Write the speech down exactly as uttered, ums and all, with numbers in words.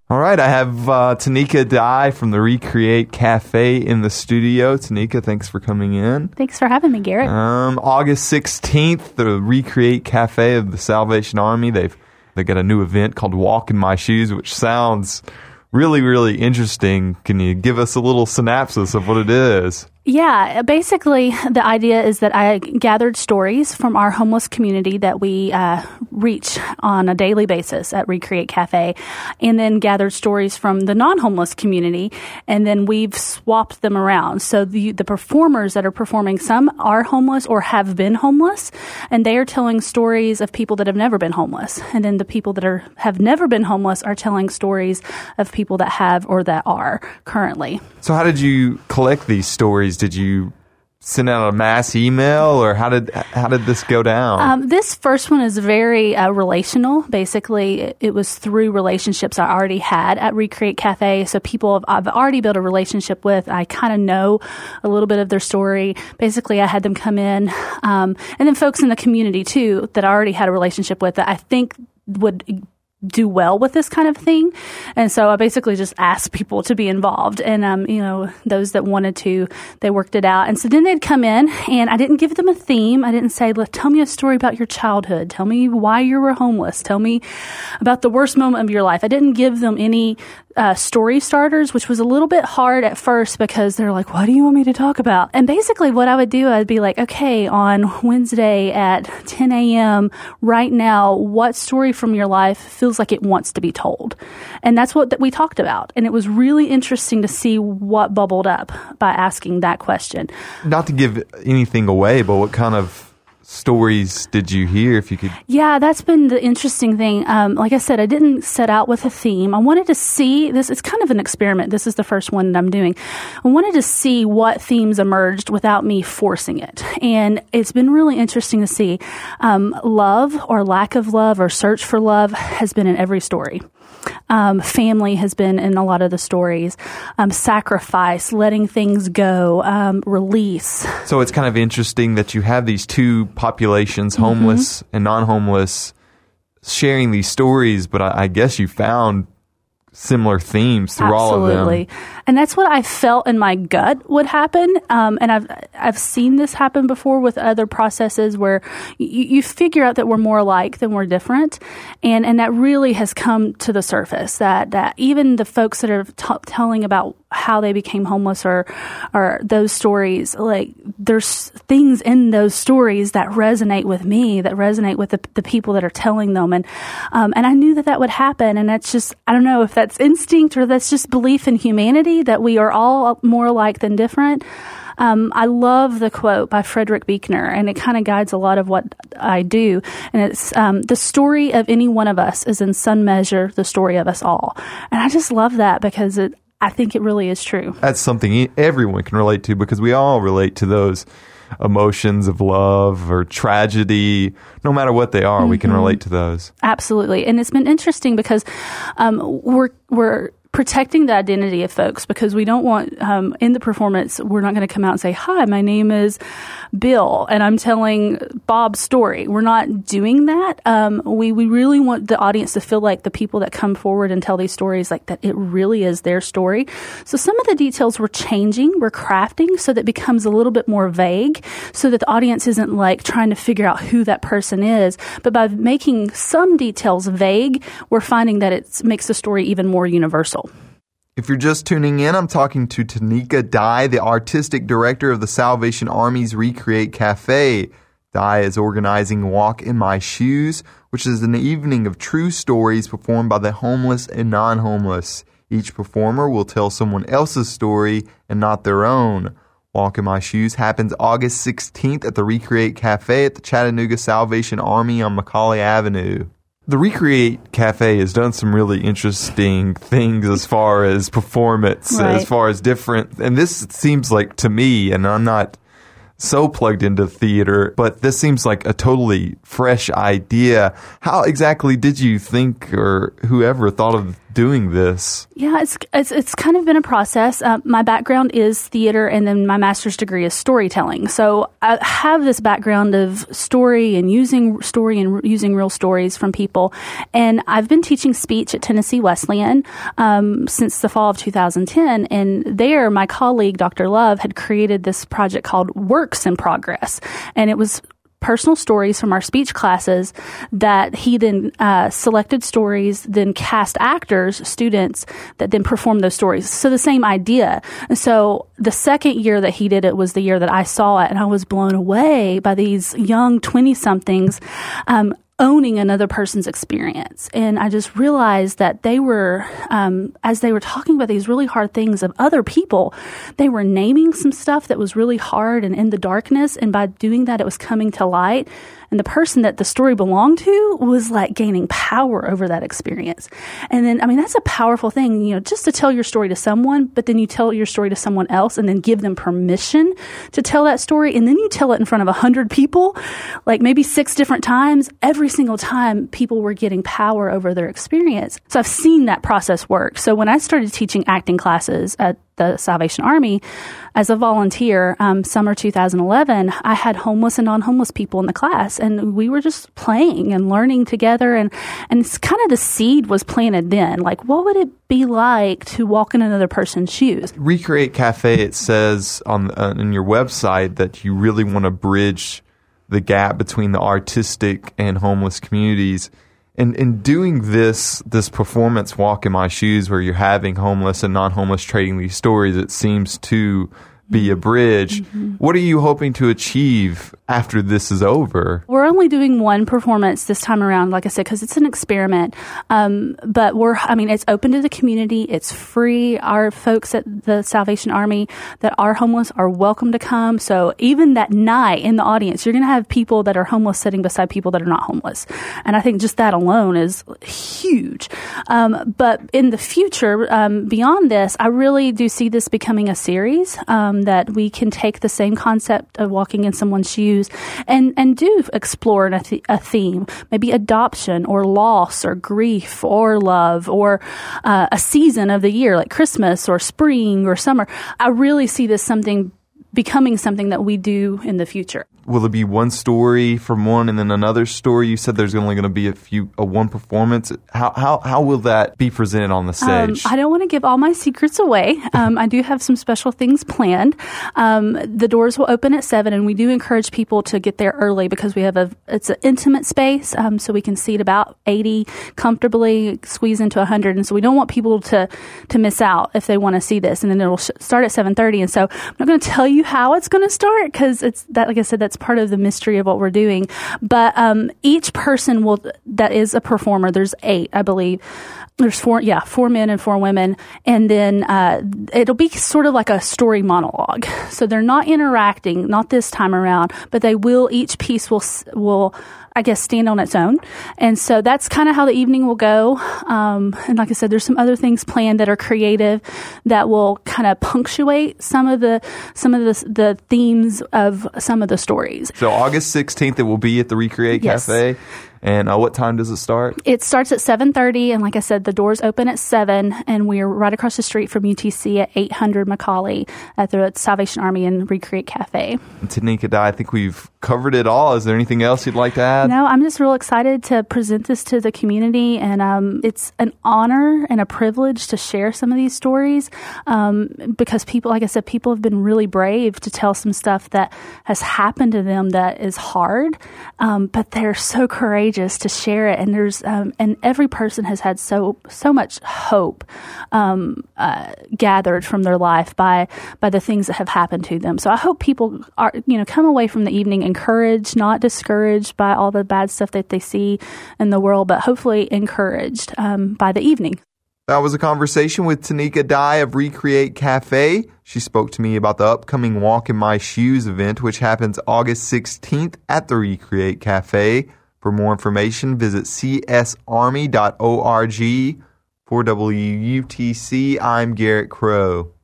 All right, I have uh, Tanika Dye from the Recreate Cafe in the studio. Tanika, thanks for coming in. Thanks for having me, Garrett. Um, August sixteenth, the Recreate Cafe of the Salvation Army, they've they got a new event called Walk in My Shoes, which sounds really, really interesting. Can you give us a little synopsis of what it is? Yeah, basically the idea is that I gathered stories from our homeless community that we uh, reach on a daily basis at Recreate Cafe, and then gathered stories from the non-homeless community, and then we've swapped them around. So the, the performers that are performing, some are homeless or have been homeless, and they are telling stories of people that have never been homeless. And then the people that are have never been homeless are telling stories of people that have or that are currently. So how did you collect these stories? Did you send out a mass email, or how did how did this go down? Um, this first one is very uh, relational. Basically, it, it was through relationships I already had at Recreate Cafe. So people I've, I've already built a relationship with. I kind of know a little bit of their story. Basically, I had them come in, um, and then folks in the community too that I already had a relationship with that I think would do well with this kind of thing. And so I basically just asked people to be involved. And, um, you know, those that wanted to, they worked it out. And so then they'd come in, and I didn't give them a theme. I didn't say, tell me a story about your childhood. Tell me why you were homeless. Tell me about the worst moment of your life. I didn't give them any uh, story starters, which was a little bit hard at first because they're like, what do you want me to talk about? And basically what I would do, I'd be like, okay, on Wednesday at ten a.m. right now, what story from your life feels like it wants to be told? And that's what that we talked about. And it was really interesting to see what bubbled up by asking that question. Not to give anything away, but what kind of stories did you hear, if you could? Yeah, that's been the interesting thing. Um, like I said, I didn't set out with a theme. I wanted to see this. It's kind of an experiment. This is the first one that I'm doing. I wanted to see what themes emerged without me forcing it. And it's been really interesting to see. Um, love or lack of love or search for love has been in every story. Um, family has been in a lot of the stories. Um, sacrifice, letting things go, um, release. So it's kind of interesting that you have these two populations, homeless mm-hmm. and non-homeless, sharing these stories, but I, I guess you found similar themes through Absolutely. all of them. Absolutely. And that's what I felt in my gut would happen. Um, and I've I've seen this happen before with other processes where you, you figure out that we're more alike than we're different. And and that really has come to the surface, that, that even the folks that are t- telling about how they became homeless or, or those stories, like there's things in those stories that resonate with me, that resonate with the, the people that are telling them. And, um, and I knew that that would happen. And that's just, I don't know if that's instinct or that's just belief in humanity, that we are all more alike than different. Um, I love the quote by Frederick Buechner, and it kind of guides a lot of what I do. And it's, um, the story of any one of us is in some measure the story of us all. And I just love that because it, I think it really is true. That's something everyone can relate to, because we all relate to those emotions of love or tragedy. No matter what they are, mm-hmm. we can relate to those. Absolutely. And it's been interesting because um, we're we're protecting the identity of folks, because we don't want, um, in the performance, we're not going to come out and say, hi, my name is Bill, and I'm telling Bob's story. We're not doing that. Um, we, we really want the audience to feel like the people that come forward and tell these stories, like that it really is their story. So some of the details we're changing, we're crafting so that it becomes a little bit more vague, so that the audience isn't like trying to figure out who that person is. But by making some details vague, we're finding that it makes the story even more universal. If you're just tuning in, I'm talking to Tanika Dye, the artistic director of the Salvation Army's Recreate Cafe. Dye is organizing Walk in My Shoes, which is an evening of true stories performed by the homeless and non-homeless. Each performer will tell someone else's story and not their own. Walk in My Shoes happens August sixteenth at the Recreate Cafe at the Chattanooga Salvation Army on McCauley Avenue. The Recreate Cafe has done some really interesting things as far as performance, right. as far as different, and this seems like, to me, and I'm not so plugged into theater, but this seems like a totally fresh idea. How exactly did you think, or whoever thought of doing this? Yeah, it's it's, it's kind of been a process. Uh, my background is theater, and then my master's degree is storytelling. So I have this background of story and using story and using real stories from people. And I've been teaching speech at Tennessee Wesleyan um, since the fall of two thousand ten. And there, my colleague, Doctor Love, had created this project called Works in Progress. And it was personal stories from our speech classes that he then uh, selected stories, then cast actors, students, that then performed those stories. So the same idea. And so the second year that he did it was the year that I saw it, and I was blown away by these young twenty-somethings um, owning another person's experience. And I just realized that they were, um, as they were talking about these really hard things of other people, they were naming some stuff that was really hard and in the darkness. And by doing that, it was coming to light. And the person that the story belonged to was like gaining power over that experience. And then, I mean, that's a powerful thing, you know, just to tell your story to someone, but then you tell your story to someone else and then give them permission to tell that story. And then you tell it in front of a hundred people, like maybe six different times. Every single time people were getting power over their experience. So I've seen that process work. So when I started teaching acting classes at the Salvation Army as a volunteer, um, summer two thousand eleven, I had homeless and non-homeless people in the class, and we were just playing and learning together. And, and it's kind of the seed was planted then. Like, what would it be like to walk in another person's shoes? Recreate Cafe, it says on uh, in your website that you really want to bridge the gap between the artistic and homeless communities. And in doing this this performance, Walk in My Shoes, where you're having homeless and non-homeless trading these stories, it seems to be a bridge. Mm-hmm. What are you hoping to achieve after this is over? We're only doing one performance this time around, like I said, because it's an experiment. Um, but we're, I mean, it's open to the community. It's free. Our folks at the Salvation Army that are homeless are welcome to come. So even that night in the audience, you're going to have people that are homeless sitting beside people that are not homeless. And I think just that alone is huge. Um, but in the future, um, beyond this, I really do see this becoming a series. Um, that we can take the same concept of walking in someone's shoes and, and do explore a, th- a theme, maybe adoption or loss or grief or love or uh, a season of the year like Christmas or spring or summer. I really see this something becoming something that we do in the future. Will it be one story from one and then another story? You said there's only going to be a few, a one performance. How how how will that be presented on the stage? Um, I don't want to give all my secrets away. Um, I do have some special things planned. Um, the doors will open at seven, and we do encourage people to get there early because we have a it's an intimate space, um, so we can seat about eighty comfortably, squeeze into a hundred, and so we don't want people to to miss out if they want to see this. And then it'll sh- start at seven thirty, and so I'm not going to tell you how it's going to start because it's that, like I said, that's part of the mystery of what we're doing. But um, each person will that is a performer. There's eight, I believe. There's four, yeah, four men and four women, and then uh, it'll be sort of like a story monologue. So they're not interacting, not this time around, but they will. Each piece will will. I guess, stand on its own. And so that's kind of how the evening will go. Um, and like I said, there's some other things planned that are creative that will kind of punctuate some of the some of the, the themes of some of the stories. So August sixteenth, it will be at the Recreate Yes. Cafe. And uh, what time does it start? It starts at seven thirty, and like I said, the doors open at seven, and we're right across the street from U T C at eight hundred Macaulay at the Salvation Army and Recreate Cafe. And Tanika Dye, I think we've covered it all. Is there anything else you'd like to add? No, I'm just real excited to present this to the community, and um, it's an honor and a privilege to share some of these stories um, because people, like I said, people have been really brave to tell some stuff that has happened to them that is hard, um, but they're so courageous to share it, and there's um, and every person has had so so much hope um, uh, gathered from their life by by the things that have happened to them. So I hope people are you know come away from the evening encouraged, not discouraged by all the bad stuff that they see in the world, but hopefully encouraged um, by the evening. That was a conversation with Tanika Dye of Recreate Cafe. She spoke to me about the upcoming Walk in My Shoes event, which happens August sixteenth at the Recreate Cafe. For more information, visit c s army dot org. For W U T C, I'm Garrett Crow.